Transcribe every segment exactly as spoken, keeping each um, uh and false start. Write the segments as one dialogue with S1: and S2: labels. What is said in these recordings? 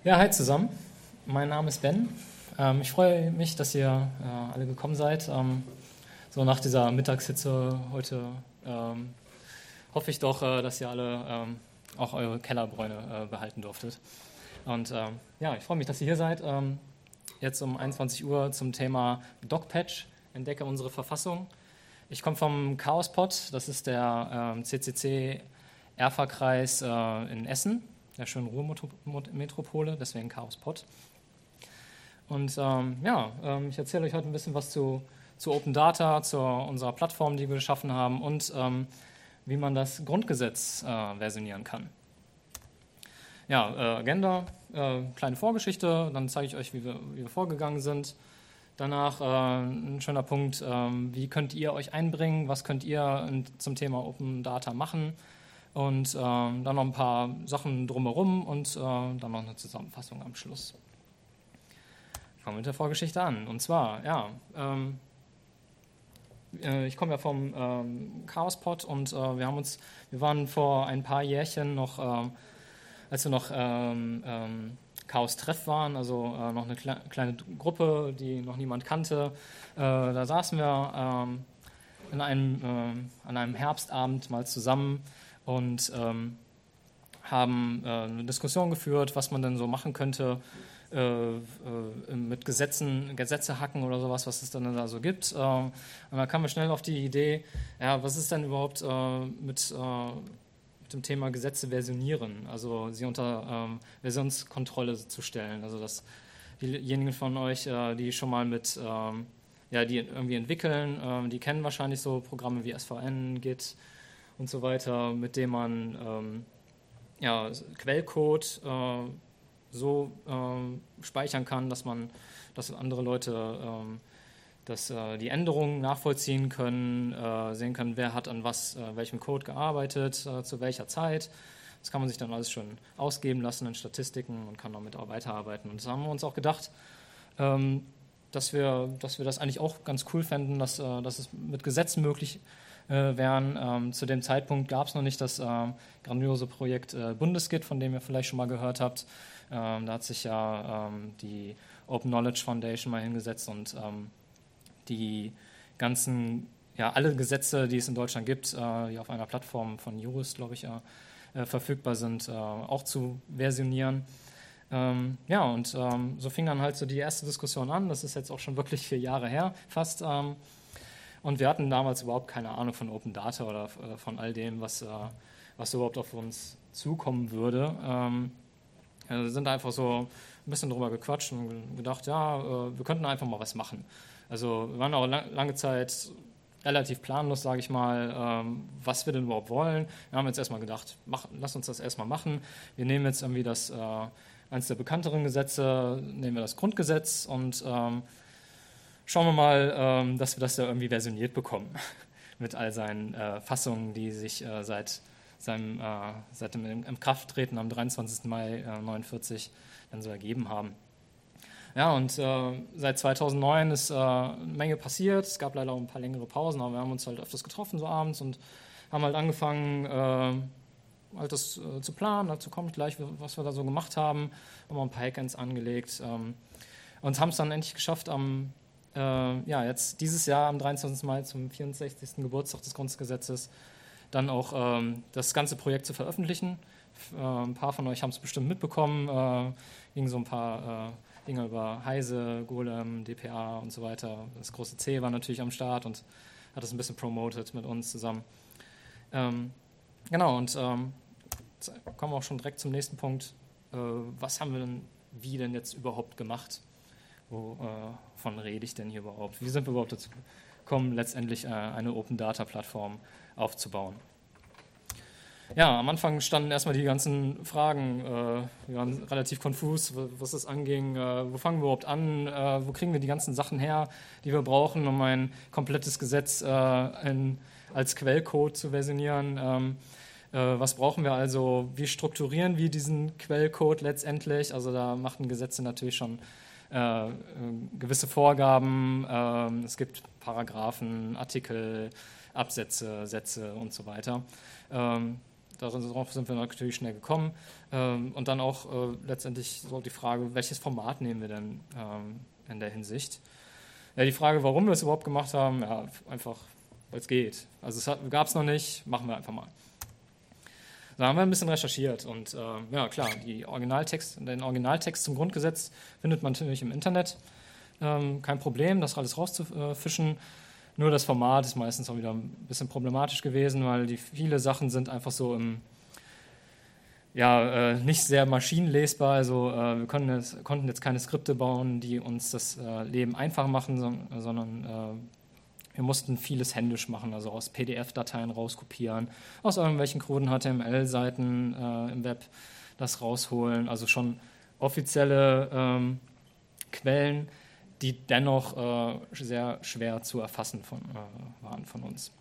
S1: Ja, hi zusammen. Mein Name ist Ben. Ähm, ich freue mich, dass ihr äh, alle gekommen seid. Ähm, so nach dieser Mittagshitze heute ähm, hoffe ich doch, äh, dass ihr alle ähm, auch eure Kellerbräune äh, behalten durftet. Und ähm, ja, ich freue mich, dass ihr hier seid. Ähm, jetzt um einundzwanzig Uhr zum Thema DocPatch, entdecke unsere Verfassung. Ich komme vom Chaospod, das ist der ähm, C C C-Erfa-Kreis äh, in Essen, der schönen Ruhrmetropole, deswegen Chaospod. Und ähm, ja, ähm, ich erzähle euch heute ein bisschen was zu, zu Open Data, zu unserer Plattform, die wir geschaffen haben und ähm, wie man das Grundgesetz äh, versionieren kann. Ja, äh, Agenda, äh, kleine Vorgeschichte, dann zeige ich euch, wie wir, wie wir vorgegangen sind. Danach äh, ein schöner Punkt, äh, wie könnt ihr euch einbringen, was könnt ihr in, zum Thema Open Data machen und äh, dann noch ein paar Sachen drumherum und äh, dann noch eine Zusammenfassung am Schluss. Fangen wir mit der Vorgeschichte an. Und zwar, ja, ähm, äh, ich komme ja vom ähm, Chaospod und äh, wir haben uns, wir waren vor ein paar Jährchen noch, äh, als wir noch ähm, ähm, Chaos-Treff waren, also äh, noch eine kle kleine Gruppe, die noch niemand kannte, äh, da saßen wir ähm, in einem, äh, an einem Herbstabend mal zusammen und ähm, haben äh, eine Diskussion geführt, was man denn so machen könnte äh, äh, mit Gesetzen, Gesetze hacken oder sowas, was es dann da so gibt. Äh, und da kamen wir schnell auf die Idee, ja, was ist denn überhaupt äh, mit, äh, mit dem Thema Gesetze versionieren, also sie unter ähm, Versionskontrolle zu stellen. Also dass diejenigen von euch, äh, die schon mal mit ähm, ja, die irgendwie entwickeln, äh, die kennen wahrscheinlich so Programme wie S V N, Git und so weiter, mit denen man ähm, ja, Quellcode äh, so äh, speichern kann, dass man, dass andere Leute ähm, dass, äh, die Änderungen nachvollziehen können, äh, sehen können, wer hat an was, äh, welchem Code gearbeitet, äh, zu welcher Zeit. Das kann man sich dann alles schon ausgeben lassen in Statistiken und kann damit auch weiterarbeiten. Und das haben wir uns auch gedacht, ähm, dass wir, dass wir das eigentlich auch ganz cool fänden, dass, äh, dass es mit Gesetzen möglich äh, wären. Ähm, zu dem Zeitpunkt gab es noch nicht das äh, grandiose Projekt äh, Bundesgit, von dem ihr vielleicht schon mal gehört habt. Ähm, da hat sich ja ähm, die Open Knowledge Foundation mal hingesetzt und ähm, die ganzen, ja, alle Gesetze, die es in Deutschland gibt, äh, die auf einer Plattform von Jurist, glaube ich, äh, verfügbar sind, äh, auch zu versionieren. Ähm, ja, und ähm, so fing dann halt so die erste Diskussion an. Das ist jetzt auch schon wirklich vier Jahre her, fast. Ähm, und wir hatten damals überhaupt keine Ahnung von Open Data oder äh, von all dem, was, äh, was überhaupt auf uns zukommen würde. Ähm, wir sind einfach so ein bisschen drüber gequatscht und gedacht, ja, äh, wir könnten einfach mal was machen. Also wir waren auch lang, lange Zeit relativ planlos, sage ich mal, ähm, was wir denn überhaupt wollen. Wir haben jetzt erstmal gedacht, mach, lass uns das erstmal machen. Wir nehmen jetzt irgendwie das äh, eines der bekannteren Gesetze, nehmen wir das Grundgesetz und ähm, schauen wir mal, ähm, dass wir das ja irgendwie versioniert bekommen mit all seinen äh, Fassungen, die sich äh, seit, seinem, äh, seit dem Inkrafttreten am dreiundzwanzigsten Mai äh, neunundvierzig dann so ergeben haben. Ja, und äh, seit zweitausendneun ist äh, eine Menge passiert. Es gab leider auch ein paar längere Pausen, aber wir haben uns halt öfters getroffen so abends und haben halt angefangen, äh, halt das äh, zu planen. Dazu kommt gleich, was wir da so gemacht haben. Haben wir ein paar Hackends angelegt ähm, und haben es dann endlich geschafft, am äh, ja, jetzt dieses Jahr am dreiundzwanzigsten Mai zum vierundsechzigsten Geburtstag des Grundgesetzes dann auch ähm, das ganze Projekt zu veröffentlichen. Äh, ein paar von euch haben es bestimmt mitbekommen. Äh, ging so ein paar äh, Dinge über Heise, Golem, D P A und so weiter. Das große C war natürlich am Start und hat das ein bisschen promoted mit uns zusammen. Ähm, genau, und ähm, jetzt kommen wir auch schon direkt zum nächsten Punkt. Äh, was haben wir denn, wie denn jetzt überhaupt gemacht? Wovon rede ich denn hier überhaupt? Wie sind wir überhaupt dazu gekommen, letztendlich äh, eine Open-Data-Plattform aufzubauen? Ja, am Anfang standen erstmal die ganzen Fragen. Äh, wir waren relativ konfus, was das anging. Äh, wo fangen wir überhaupt an? Äh, wo kriegen wir die ganzen Sachen her, die wir brauchen, um ein komplettes Gesetz äh, in, als Quellcode zu versionieren? Ähm, äh, was brauchen wir also? Wie strukturieren wir diesen Quellcode letztendlich? Also da machten Gesetze natürlich schon äh, äh, gewisse Vorgaben. Äh, es gibt Paragraphen, Artikel, Absätze, Sätze und so weiter. Ähm, darauf sind wir natürlich schnell gekommen. Ähm, und dann auch äh, letztendlich so die Frage, welches Format nehmen wir denn ähm, in der Hinsicht? Ja, die Frage, warum wir es überhaupt gemacht haben, ja, einfach, weil es geht. Also es gab es noch nicht, machen wir einfach mal. Da haben wir ein bisschen recherchiert und äh, ja klar, die Originaltext, den Originaltext zum Grundgesetz findet man natürlich im Internet. Ähm, kein Problem, das alles rauszufischen. Nur das Format ist meistens auch wieder ein bisschen problematisch gewesen, weil die viele Sachen sind einfach so im, ja, äh, nicht sehr maschinenlesbar. Also äh, wir konnten jetzt, konnten jetzt keine Skripte bauen, die uns das äh, Leben einfach machen, sondern, sondern äh, wir mussten vieles händisch machen, also aus P D F-Dateien rauskopieren, aus irgendwelchen kruden H T M L-Seiten äh, im Web das rausholen, also schon offizielle ähm, Quellen, die dennoch äh, sehr schwer zu erfassen von, äh, waren von uns.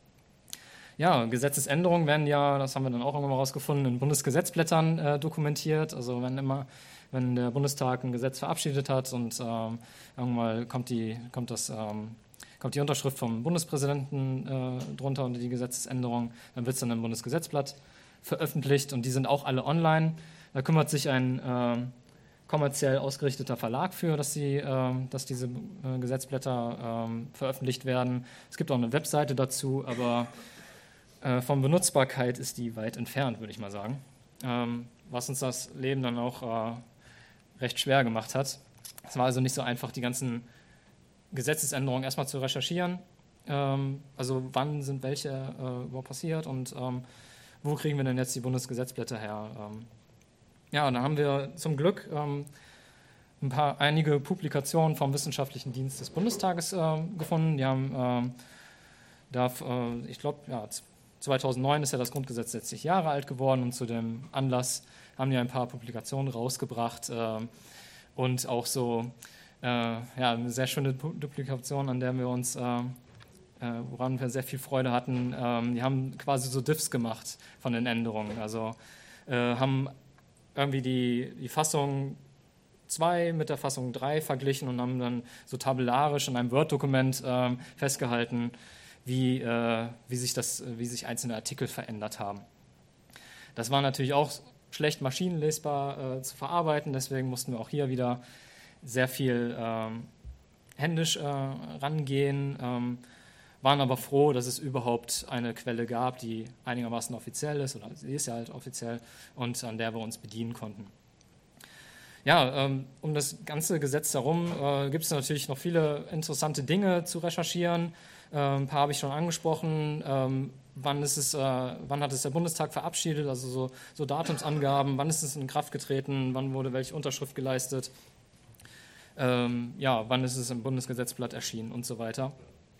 S1: Ja, Gesetzesänderungen werden ja, das haben wir dann auch irgendwann mal rausgefunden, in Bundesgesetzblättern äh, dokumentiert, also wenn immer, wenn der Bundestag ein Gesetz verabschiedet hat und ähm, irgendwann kommt, die, kommt das ähm, kommt die Unterschrift vom Bundespräsidenten äh, drunter unter die Gesetzesänderung, dann wird es dann im Bundesgesetzblatt veröffentlicht und die sind auch alle online. Da kümmert sich ein äh, kommerziell ausgerichteter Verlag für, dass, sie, äh, dass diese äh, Gesetzblätter äh, veröffentlicht werden. Es gibt auch eine Webseite dazu, aber äh, von Benutzbarkeit ist die weit entfernt, würde ich mal sagen. Ähm, was uns das Leben dann auch äh, recht schwer gemacht hat. Es war also nicht so einfach, die ganzen Gesetzesänderungen erstmal zu recherchieren, ähm, also wann sind welche äh, überhaupt passiert und ähm, wo kriegen wir denn jetzt die Bundesgesetzblätter her? Ähm, ja, und da haben wir zum Glück ähm, ein paar, einige Publikationen vom Wissenschaftlichen Dienst des Bundestages äh, gefunden. Die haben, ähm, da, äh, ich glaube, ja, zweitausendneun ist ja das Grundgesetz sechzig Jahre alt geworden und zu dem Anlass haben die ein paar Publikationen rausgebracht äh, und auch so Äh, ja, eine sehr schöne Duplikation, an der wir uns, äh, äh, woran wir sehr viel Freude hatten. Ähm, die haben quasi so Diffs gemacht von den Änderungen. Also äh, haben irgendwie die, die Fassung zwei mit der Fassung drei verglichen und haben dann so tabellarisch in einem Word-Dokument äh, festgehalten, wie, äh, wie, sich das, wie sich einzelne Artikel verändert haben. Das war natürlich auch schlecht maschinenlesbar äh, zu verarbeiten, deswegen mussten wir auch hier wieder sehr viel ähm, händisch äh, rangehen, ähm, waren aber froh, dass es überhaupt eine Quelle gab, die einigermaßen offiziell ist, oder sie ist ja halt offiziell, und an der wir uns bedienen konnten. Ja, ähm, um das ganze Gesetz herum äh, gibt es natürlich noch viele interessante Dinge zu recherchieren. Äh, ein paar habe ich schon angesprochen. Ähm, wann, ist es, äh, wann hat es der Bundestag verabschiedet, also so, so Datumsangaben, wann ist es in Kraft getreten, wann wurde welche Unterschrift geleistet. Ähm, ja, wann ist es im Bundesgesetzblatt erschienen und so weiter.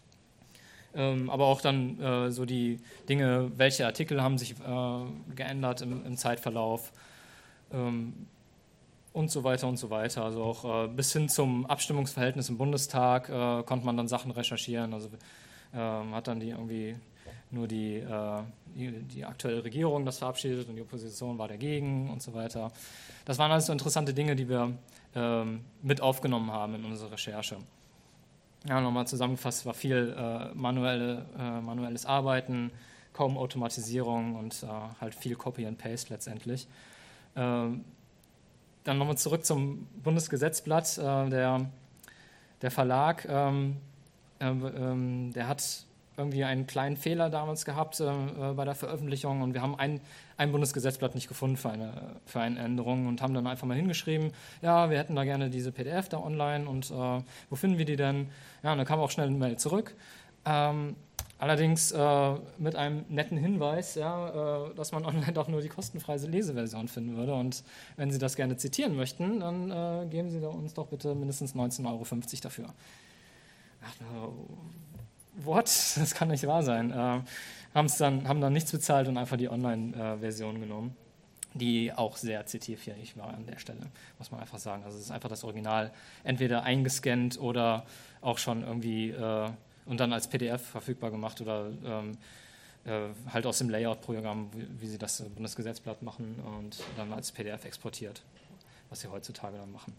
S1: Ähm, aber auch dann äh, so die Dinge, welche Artikel haben sich äh, geändert im, im Zeitverlauf ähm, und so weiter und so weiter. Also auch äh, bis hin zum Abstimmungsverhältnis im Bundestag äh, konnte man dann Sachen recherchieren. Also äh, hat dann die irgendwie nur die, äh, die, die aktuelle Regierung das verabschiedet und die Opposition war dagegen und so weiter. Das waren also interessante Dinge, die wir ähm, mit aufgenommen haben in unserer Recherche. Ja, nochmal zusammengefasst, war viel äh, manuelle, äh, manuelles Arbeiten, kaum Automatisierung und äh, halt viel Copy and Paste letztendlich. Ähm, dann nochmal zurück zum Bundesgesetzblatt. Äh, der, der Verlag, ähm, äh, ähm, der hat irgendwie einen kleinen Fehler damals gehabt äh, bei der Veröffentlichung und wir haben ein, ein Bundesgesetzblatt nicht gefunden für eine, für eine Änderung und haben dann einfach mal hingeschrieben, ja, wir hätten da gerne diese P D F da online und äh, wo finden wir die denn? Ja, und dann kam auch schnell eine Mail zurück. Ähm, allerdings äh, mit einem netten Hinweis, ja, äh, dass man online doch nur die kostenfreie Leseversion finden würde und wenn Sie das gerne zitieren möchten, dann äh, geben Sie da uns doch bitte mindestens neunzehn Euro fünfzig dafür. Ach, what? Das kann nicht wahr sein. Äh, haben's dann, haben dann nichts bezahlt und einfach die Online-Version genommen, die auch sehr zitierfähig war an der Stelle, muss man einfach sagen. Also es ist einfach das Original entweder eingescannt oder auch schon irgendwie äh, und dann als P D F verfügbar gemacht oder ähm, äh, halt aus dem Layout-Programm, wie, wie sie das Bundesgesetzblatt machen und dann als P D F exportiert, was sie heutzutage dann machen.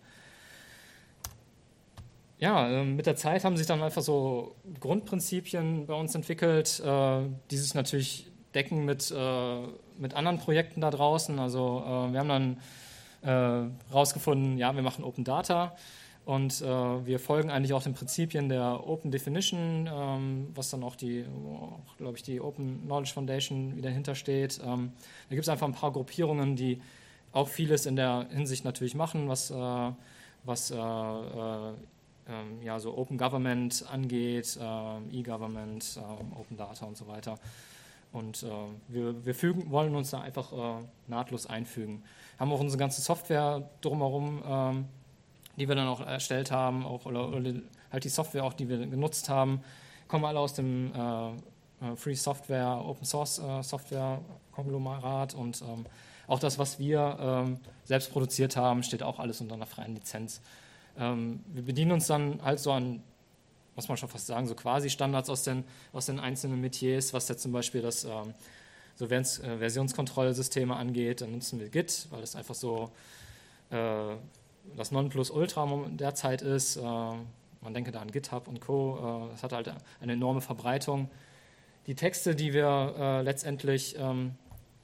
S1: Ja, mit der Zeit haben sich dann einfach so Grundprinzipien bei uns entwickelt, die sich natürlich decken mit, mit anderen Projekten da draußen. Also äh, wir haben dann äh, rausgefunden, ja, wir machen Open Data und äh, wir folgen eigentlich auch den Prinzipien der Open Definition, ähm, was dann auch die, glaube ich, die Open Knowledge Foundation wieder hintersteht. Ähm, da gibt es einfach ein paar Gruppierungen, die auch vieles in der Hinsicht natürlich machen, was, äh, was äh, äh, ähm, ja, so Open Government angeht, äh, E-Government, äh, Open Data und so weiter. Und äh, wir, wir fügen, wollen uns da einfach äh, nahtlos einfügen. Haben auch unsere ganze Software drumherum, ähm, die wir dann auch erstellt haben, auch, oder, oder halt die Software auch, die wir genutzt haben, kommen alle aus dem äh, Free Software, Open Source äh, Software Konglomerat und ähm, auch das, was wir ähm, selbst produziert haben, steht auch alles unter einer freien Lizenz. Ähm, wir bedienen uns dann halt so an, muss man schon fast sagen, so quasi Standards aus den, aus den einzelnen Metiers, was jetzt zum Beispiel das ähm, so Vers- äh, Versionskontrollsysteme angeht. Dann nutzen wir Git, weil das einfach so äh, das Nonplusultra derzeit ist. Äh, man denke da an GitHub und Co. Äh, das hat halt eine enorme Verbreitung. Die Texte, die wir äh, letztendlich ähm,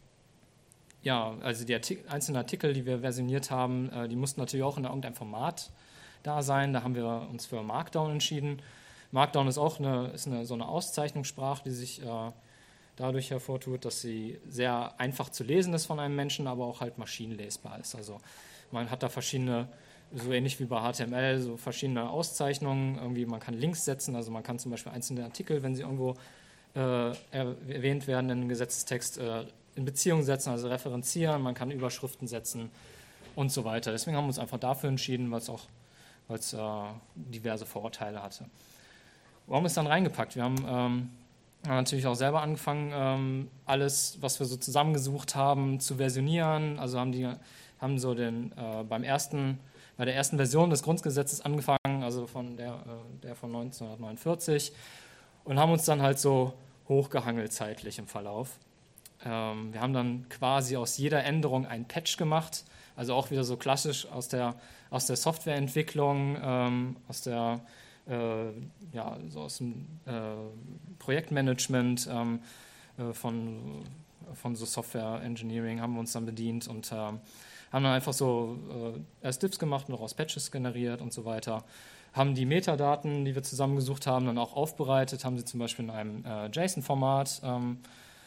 S1: Ja, also die Artik- einzelnen Artikel, die wir versioniert haben, äh, die mussten natürlich auch in irgendeinem Format da sein. Da haben wir uns für Markdown entschieden. Markdown ist auch eine, ist eine, so eine Auszeichnungssprache, die sich äh, dadurch hervortut, dass sie sehr einfach zu lesen ist von einem Menschen, aber auch halt maschinenlesbar ist. Also man hat da verschiedene, so ähnlich wie bei H T M L, so verschiedene Auszeichnungen. Irgendwie man kann Links setzen, also man kann zum Beispiel einzelne Artikel, wenn sie irgendwo äh, erwähnt werden in einem Gesetzestext, äh, in Beziehung setzen, also referenzieren, man kann Überschriften setzen und so weiter. Deswegen haben wir uns einfach dafür entschieden, weil es auch weil es, äh, diverse Vorurteile hatte. Warum ist dann reingepackt? Wir haben ähm, natürlich auch selber angefangen, ähm, alles, was wir so zusammengesucht haben, zu versionieren. Also haben die haben so den äh, beim ersten, bei der ersten Version des Grundgesetzes angefangen, also von der, äh, der von neunzehnhundertneunundvierzig, und haben uns dann halt so hochgehangelt zeitlich im Verlauf. Ähm, wir haben dann quasi aus jeder Änderung ein Patch gemacht, also auch wieder so klassisch aus der, aus der Softwareentwicklung, ähm, aus der äh, ja, so aus dem äh, Projektmanagement ähm, äh, von, von so Software Engineering haben wir uns dann bedient und äh, haben dann einfach so äh, erst Diffs gemacht und daraus Patches generiert und so weiter. Haben die Metadaten, die wir zusammengesucht haben, dann auch aufbereitet, haben sie zum Beispiel in einem äh, JSON-Format ähm,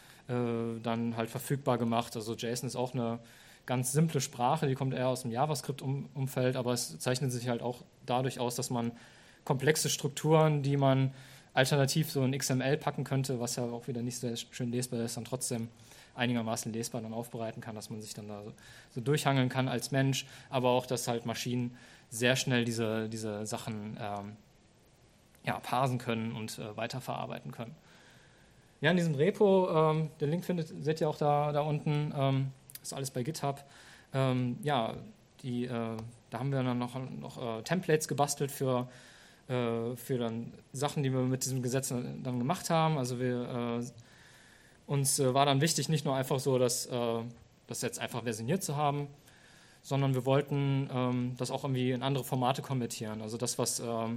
S1: äh, dann halt verfügbar gemacht. Also JSON ist auch eine ganz simple Sprache, die kommt eher aus dem JavaScript-Umfeld, aber es zeichnet sich halt auch dadurch aus, dass man komplexe Strukturen, die man alternativ so in X M L packen könnte, was ja auch wieder nicht sehr schön lesbar ist, dann trotzdem einigermaßen lesbar dann aufbereiten kann, dass man sich dann da so, so durchhangeln kann als Mensch, aber auch, dass halt Maschinen sehr schnell diese, diese Sachen ähm, ja, parsen können und äh, weiterverarbeiten können. Ja, in diesem Repo, ähm, den Link findet, seht ihr auch da, da unten, ähm, ist alles bei GitHub. Ähm, ja, die, äh, da haben wir dann noch, noch äh, Templates gebastelt für, äh, für dann Sachen, die wir mit diesem Gesetz dann gemacht haben. Also wir, äh, uns äh, war dann wichtig, nicht nur einfach so, das, äh, das jetzt einfach versioniert zu haben, sondern wir wollten ähm, das auch irgendwie in andere Formate konvertieren. Also das, was ähm,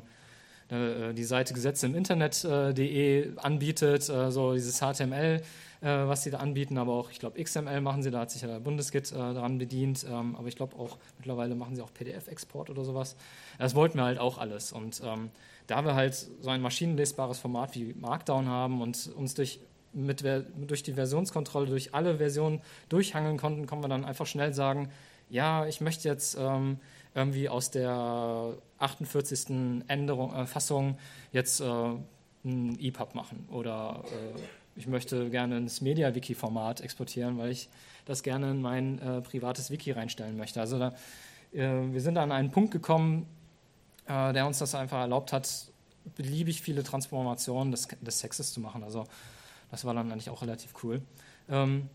S1: die Seite Gesetze im Internet punkt de anbietet, äh, so dieses H T M L, äh, was sie da anbieten, aber auch, ich glaube, X M L machen sie, da hat sich ja der Bundesgit äh, daran bedient, ähm, aber ich glaube auch, mittlerweile machen sie auch P D F-Export oder sowas. Das wollten wir halt auch alles und ähm, da wir halt so ein maschinenlesbares Format wie Markdown haben und uns durch, mit, durch die Versionskontrolle durch alle Versionen durchhangeln konnten, konnten wir dann einfach schnell sagen, ja, ich möchte jetzt ähm, irgendwie aus der achtundvierzigsten Änderung, äh, Fassung jetzt äh, ein E P U B machen oder äh, ich möchte gerne ins Media-Wiki-Format exportieren, weil ich das gerne in mein äh, privates Wiki reinstellen möchte. Also da, äh, wir sind an einen Punkt gekommen, äh, der uns das einfach erlaubt hat, beliebig viele Transformationen des, des Textes zu machen. Also das war dann eigentlich auch relativ cool. Ähm,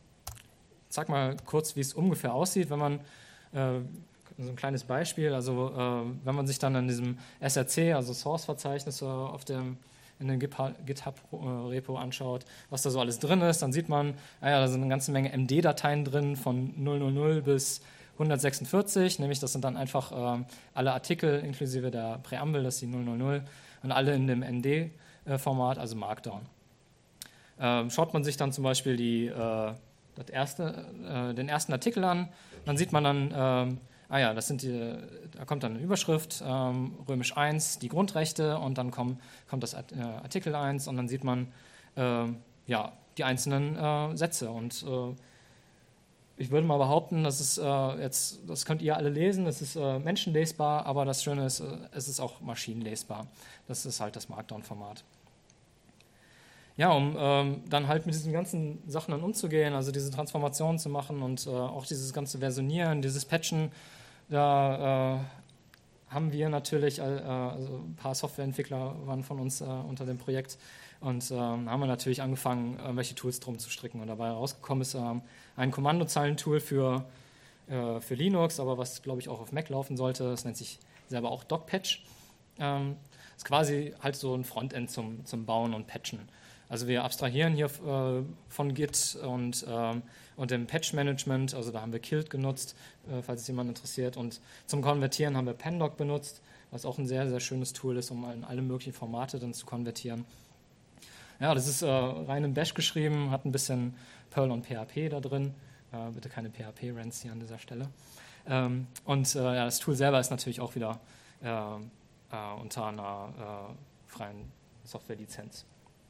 S1: ich sag mal kurz, wie es ungefähr aussieht, wenn man äh, so ein kleines Beispiel, also äh, wenn man sich dann in diesem S R C, also Source-Verzeichnis äh, auf dem, in dem GitHub-Repo anschaut, was da so alles drin ist, dann sieht man, naja, da sind eine ganze Menge M D-Dateien drin von null null null bis hundertsechsundvierzig, nämlich das sind dann einfach äh, alle Artikel inklusive der Präambel, das ist die null null null, und alle in dem N D-Format, also Markdown. Ähm, schaut man sich dann zum Beispiel die, äh, das erste, äh, den ersten Artikel an. Dann sieht man dann, ähm, ah ja, das sind die, da kommt dann eine Überschrift, ähm, Römisch eins, die Grundrechte, und dann kommt, kommt das Art, äh, Artikel eins und dann sieht man äh, ja, die einzelnen äh, Sätze. Und äh, ich würde mal behaupten, das ist äh, jetzt, das könnt ihr alle lesen, es ist äh, menschenlesbar, aber das Schöne ist, äh, es ist auch maschinenlesbar. Das ist halt das Markdown-Format. Ja, um ähm, dann halt mit diesen ganzen Sachen dann umzugehen, also diese Transformationen zu machen und äh, auch dieses ganze Versionieren, dieses Patchen, da äh, haben wir natürlich, äh, also ein paar Softwareentwickler waren von uns äh, unter dem Projekt, und äh, haben wir natürlich angefangen, irgendwelche Tools drum zu stricken. Und dabei rausgekommen ist äh, ein Kommandozeilentool für, äh, für Linux, aber was, glaube ich, auch auf Mac laufen sollte. Das nennt sich selber auch DocPatch. Ähm, ist quasi halt so ein Frontend zum, zum Bauen und Patchen. Also wir abstrahieren hier äh, von Git und, ähm, und dem Patch-Management, also da haben wir Kilt genutzt, äh, falls es jemand interessiert. Und zum Konvertieren haben wir Pandoc benutzt, was auch ein sehr, sehr schönes Tool ist, um in alle möglichen Formate dann zu konvertieren. Ja, das ist äh, rein in Bash geschrieben, hat ein bisschen Perl und P H P da drin. Äh, bitte keine P H P-Rants hier an dieser Stelle. Ähm, und äh, ja, das Tool selber ist natürlich auch wieder äh, äh, unter einer äh, freien Softwarelizenz.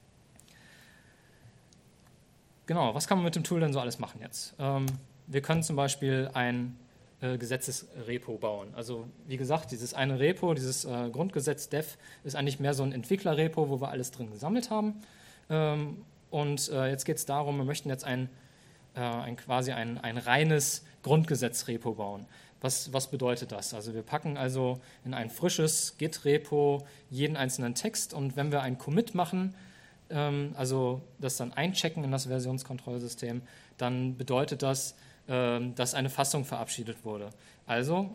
S1: Genau, was kann man mit dem Tool denn so alles machen jetzt? Ähm, wir können zum Beispiel ein äh, Gesetzesrepo bauen. Also wie gesagt, dieses eine Repo, dieses äh, Grundgesetz Dev, ist eigentlich mehr so ein Entwicklerrepo, wo wir alles drin gesammelt haben. Ähm, und äh, jetzt geht es darum, wir möchten jetzt ein, äh, ein quasi ein, ein reines Grundgesetzrepo bauen. Was, was bedeutet das? Also wir packen also in ein frisches Git-Repo jeden einzelnen Text, und wenn wir ein Commit machen, also das dann einchecken in das Versionskontrollsystem, dann bedeutet das, dass eine Fassung verabschiedet wurde. Also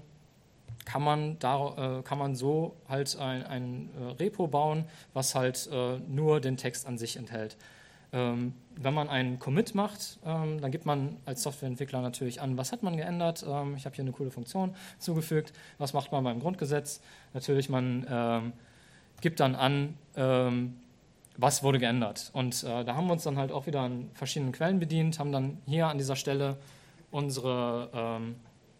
S1: kann man, da, kann man so halt ein, ein Repo bauen, was halt nur den Text an sich enthält. Wenn man einen Commit macht, dann gibt man als Softwareentwickler natürlich an, was hat man geändert. Ich habe hier eine coole Funktion zugefügt. Was macht man beim Grundgesetz? Natürlich, man gibt dann an, was wurde geändert. Und äh, da haben wir uns dann halt auch wieder an verschiedenen Quellen bedient, haben dann hier an dieser Stelle unsere, ähm,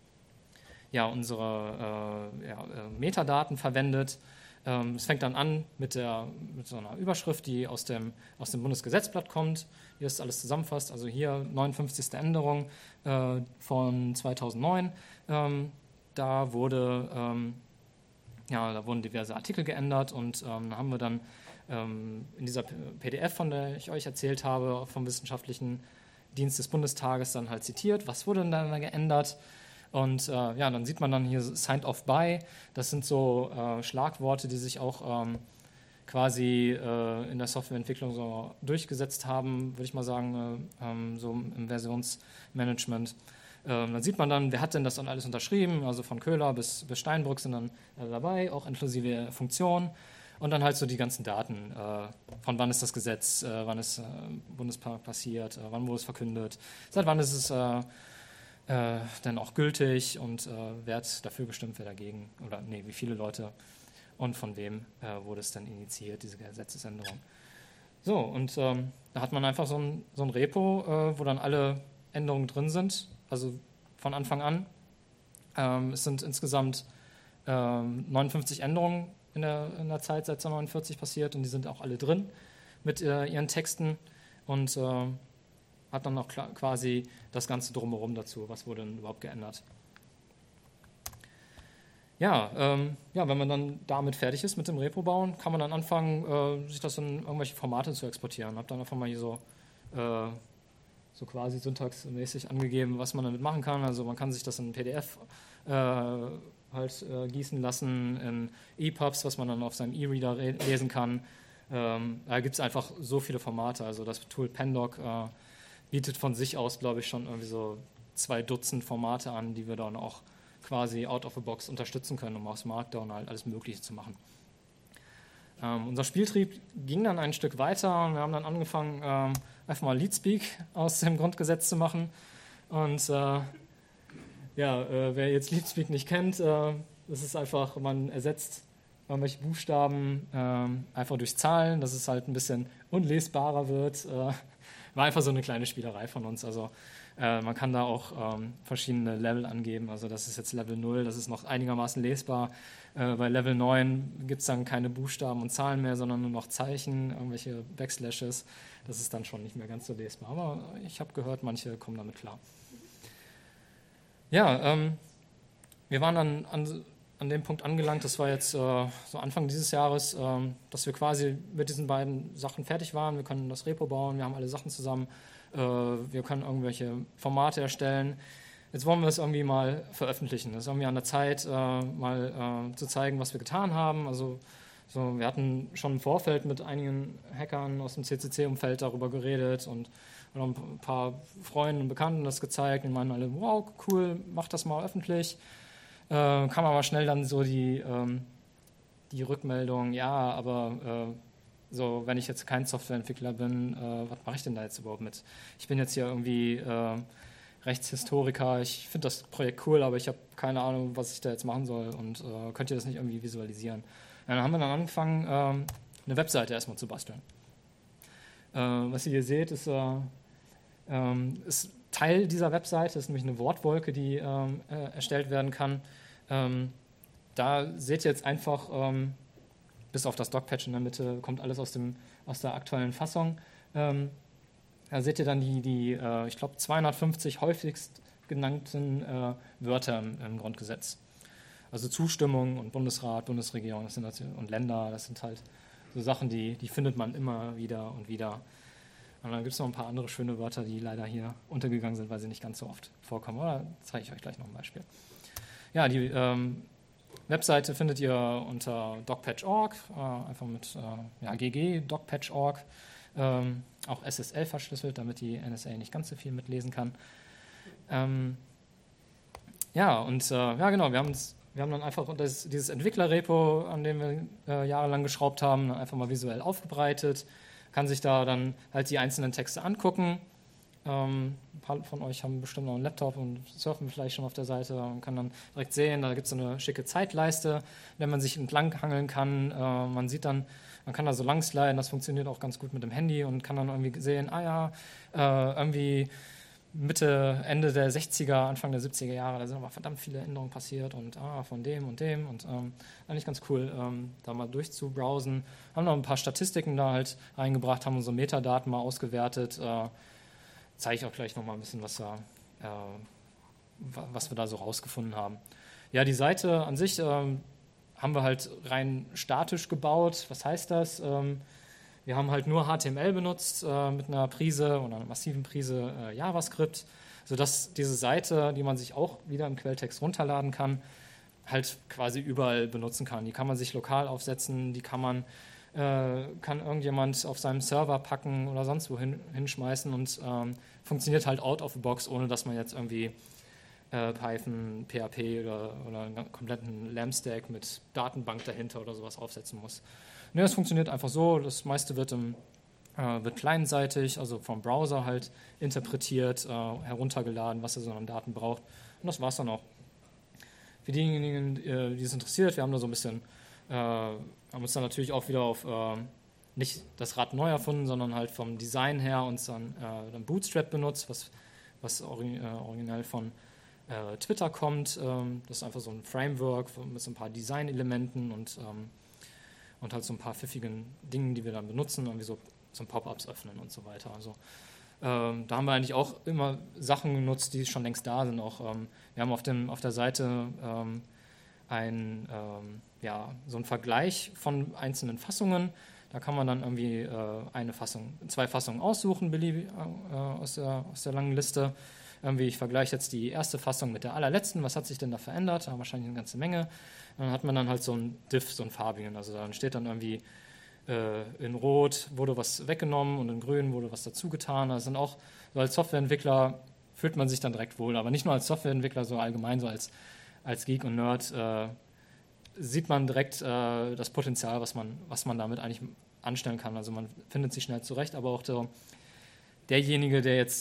S1: ja, unsere äh, ja, äh, Metadaten verwendet. Ähm, es fängt dann an mit, der, mit so einer Überschrift, die aus dem, aus dem Bundesgesetzblatt kommt, die das alles zusammenfasst. Also hier neunundfünfzigste Änderung äh, von zweitausendneun. Ähm, da, wurde, ähm, ja, da wurden diverse Artikel geändert, und ähm, da haben wir dann in dieser P D F, von der ich euch erzählt habe, vom Wissenschaftlichen Dienst des Bundestages dann halt zitiert, was wurde denn da geändert. Und äh, ja, dann sieht man dann hier signed off by, das sind so äh, Schlagworte, die sich auch ähm, quasi äh, in der Softwareentwicklung so durchgesetzt haben, würde ich mal sagen, äh, ähm, so im Versionsmanagement. Äh, dann sieht man dann, wer hat denn das dann alles unterschrieben, also von Köhler bis, bis Steinbrück sind dann äh, dabei, auch inklusive Funktionen. Und dann halt so die ganzen Daten, äh, von wann ist das Gesetz, äh, wann ist äh, Bundestag passiert, äh, wann wurde es verkündet, seit wann ist es äh, äh, dann auch gültig, und äh, wer hat dafür gestimmt, wer dagegen, oder nee, wie viele Leute und von wem äh, wurde es dann initiiert, diese Gesetzesänderung. So, und ähm, da hat man einfach so ein, so ein Repo, äh, wo dann alle Änderungen drin sind, also von Anfang an. Ähm, es sind insgesamt ähm, neunundfünfzig Änderungen in der, in der Zeit seit neunzehnhundertneunundvierzig passiert, und die sind auch alle drin mit äh, ihren Texten, und äh, hat dann auch quasi das Ganze drumherum dazu, was wurde denn überhaupt geändert. Ja, ähm, ja, wenn man dann damit fertig ist mit dem Repo bauen, kann man dann anfangen, äh, sich das in irgendwelche Formate zu exportieren. Ich habe dann einfach mal hier so, äh, so quasi syntaxmäßig angegeben, was man damit machen kann. Also man kann sich das in P D F äh, halt äh, gießen lassen, in E P U Bs, was man dann auf seinem E-Reader re- lesen kann. Ähm, da gibt es einfach so viele Formate. Also das Tool Pandoc äh, bietet von sich aus, glaube ich, schon irgendwie so zwei Dutzend Formate an, die wir dann auch quasi out of the box unterstützen können, um aus Markdown halt alles Mögliche zu machen. Ähm, unser Spieltrieb ging dann ein Stück weiter, und wir haben dann angefangen, ähm, einfach mal Leetspeak aus dem Grundgesetz zu machen. Und äh, ja, äh, wer jetzt Leetspeak nicht kennt, äh, das ist einfach, man ersetzt irgendwelche Buchstaben äh, einfach durch Zahlen, dass es halt ein bisschen unlesbarer wird. Äh, war einfach so eine kleine Spielerei von uns. Also äh, man kann da auch ähm, verschiedene Level angeben. Also das ist jetzt Level null, das ist noch einigermaßen lesbar. Äh, bei Level neun gibt es dann keine Buchstaben und Zahlen mehr, sondern nur noch Zeichen, irgendwelche Backslashes. Das ist dann schon nicht mehr ganz so lesbar. Aber ich habe gehört, manche kommen damit klar. Ja, ähm, wir waren dann an, an dem Punkt angelangt, das war jetzt äh, so Anfang dieses Jahres, ähm, dass wir quasi mit diesen beiden Sachen fertig waren. Wir können das Repo bauen, wir haben alle Sachen zusammen, äh, wir können irgendwelche Formate erstellen. Jetzt wollen wir es irgendwie mal veröffentlichen. Das ist irgendwie an der Zeit, äh, mal äh, zu zeigen, was wir getan haben. Also so, wir hatten schon im Vorfeld mit einigen Hackern aus dem C C C-Umfeld darüber geredet und ein paar Freunden und Bekannten das gezeigt und meinen alle, wow, cool, mach das mal öffentlich. Äh, kam aber schnell dann so die, ähm, die Rückmeldung, ja, aber äh, so, wenn ich jetzt kein Softwareentwickler bin, äh, was mache ich denn da jetzt überhaupt mit? Ich bin jetzt hier irgendwie äh, Rechtshistoriker, ich finde das Projekt cool, aber ich habe keine Ahnung, was ich da jetzt machen soll und äh, könnt ihr das nicht irgendwie visualisieren? Ja, dann haben wir dann angefangen, ähm, eine Webseite erstmal zu basteln. Äh, was ihr hier seht, ist, äh, ähm, ist Teil dieser Webseite, ist nämlich eine Wortwolke, die ähm, äh, erstellt werden kann. Ähm, da seht ihr jetzt einfach, ähm, bis auf das Docpatch in der Mitte, kommt alles aus, dem, aus der aktuellen Fassung. Ähm, da seht ihr dann die, die äh, ich glaube, zweihundertfünfzig häufigst genannten äh, Wörter im, im Grundgesetz. Also Zustimmung und Bundesrat, Bundesregierung das sind das, und Länder, das sind halt so Sachen, die, die findet man immer wieder und wieder. Und dann gibt es noch ein paar andere schöne Wörter, die leider hier untergegangen sind, weil sie nicht ganz so oft vorkommen. Aber zeige ich euch gleich noch ein Beispiel. Ja, die ähm, Webseite findet ihr unter docpatch punkt org, äh, einfach mit äh, ja, gg, docpatch punkt org, ähm, auch S S L verschlüsselt, damit die N S A nicht ganz so viel mitlesen kann. Ähm, ja, und äh, ja genau, wir haben uns Wir haben dann einfach das, dieses Entwicklerrepo, an dem wir äh, jahrelang geschraubt haben, einfach mal visuell aufgebreitet. Kann sich da dann halt die einzelnen Texte angucken. Ähm, ein paar von euch haben bestimmt noch einen Laptop und surfen vielleicht schon auf der Seite und kann dann direkt sehen, da gibt es so eine schicke Zeitleiste, wenn man sich entlang hangeln kann. Äh, man sieht dann, man kann da so lang sliden, das funktioniert auch ganz gut mit dem Handy und kann dann irgendwie sehen, ah ja, äh, irgendwie Mitte, Ende der sechziger, Anfang der siebziger Jahre, da sind aber verdammt viele Änderungen passiert und ah, von dem und dem und ähm, eigentlich ganz cool, ähm, da mal durchzubrowsen. Haben noch ein paar Statistiken da halt reingebracht, haben unsere Metadaten mal ausgewertet. Äh, zeige ich auch gleich nochmal ein bisschen, was, da, äh, was wir da so rausgefunden haben. Ja, die Seite an sich ähm, haben wir halt rein statisch gebaut. Was heißt das? Ähm, Wir haben halt nur H T M L benutzt äh, mit einer Prise oder einer massiven Prise äh, JavaScript, sodass diese Seite, die man sich auch wieder im Quelltext runterladen kann, halt quasi überall benutzen kann. Die kann man sich lokal aufsetzen, die kann man äh, kann irgendjemand auf seinem Server packen oder sonst wo hin, hinschmeißen und ähm, funktioniert halt out of the box, ohne dass man jetzt irgendwie äh, Python, P H P oder, oder einen kompletten LAMP-Stack mit Datenbank dahinter oder sowas aufsetzen muss. Ne, das funktioniert einfach so, das meiste wird, im, äh, wird clientseitig, also vom Browser halt interpretiert, äh, heruntergeladen, was er so an Daten braucht. Und das war es dann auch. Für diejenigen, äh, die es interessiert, wir haben da so ein bisschen, äh, haben uns dann natürlich auch wieder auf äh, nicht das Rad neu erfunden, sondern halt vom Design her uns dann, äh, dann Bootstrap benutzt, was, was ori- äh, originell von äh, Twitter kommt. Ähm, das ist einfach so ein Framework mit so ein paar Designelementen und ähm, und halt so ein paar pfiffigen Dingen, die wir dann benutzen, irgendwie so zum Pop-ups öffnen und so weiter. Also ähm, da haben wir eigentlich auch immer Sachen genutzt, die schon längst da sind. Auch ähm, wir haben auf dem auf der Seite ähm, ein ähm, ja so einen Vergleich von einzelnen Fassungen. Da kann man dann irgendwie äh, eine Fassung, zwei Fassungen aussuchen, beliebig äh, aus der aus der langen Liste. Irgendwie, ich vergleiche jetzt die erste Fassung mit der allerletzten. Was hat sich denn da verändert? Ja, wahrscheinlich eine ganze Menge. Dann hat man dann halt so einen Diff, so einen farbigen. Also dann steht dann irgendwie äh, in Rot wurde was weggenommen und in Grün wurde was dazugetan. Das sind auch, so als Softwareentwickler fühlt man sich dann direkt wohl. Aber nicht nur als Softwareentwickler, so allgemein, so als, als Geek und Nerd äh, sieht man direkt äh, das Potenzial, was man, was man damit eigentlich anstellen kann. Also man findet sich schnell zurecht, aber auch der, derjenige, der jetzt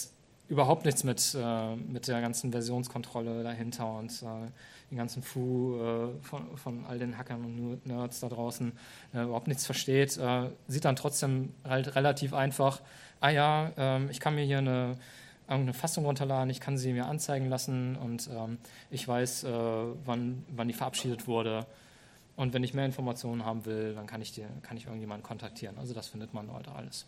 S1: überhaupt nichts mit, äh, mit der ganzen Versionskontrolle dahinter und äh, den ganzen Fu äh, von, von all den Hackern und Nerds da draußen äh, überhaupt nichts versteht, äh, sieht dann trotzdem halt relativ einfach, ah ja, ähm, ich kann mir hier eine, eine Fassung runterladen, ich kann sie mir anzeigen lassen und ähm, ich weiß, äh, wann, wann die verabschiedet wurde. Und wenn ich mehr Informationen haben will, dann kann ich, die, kann ich irgendjemanden kontaktieren. Also das findet man heute alles.